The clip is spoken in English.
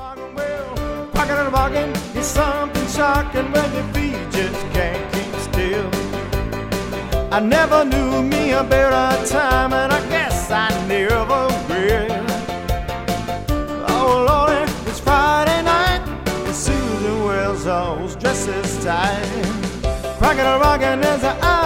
Well, rockin' and rockin' is something shocking when your feet just can't keep still. I never knew me a better time, and I guess I never will. Oh, Lordy, it's Friday night, and Susan wears those dresses tight. Rockin' and rockin' as I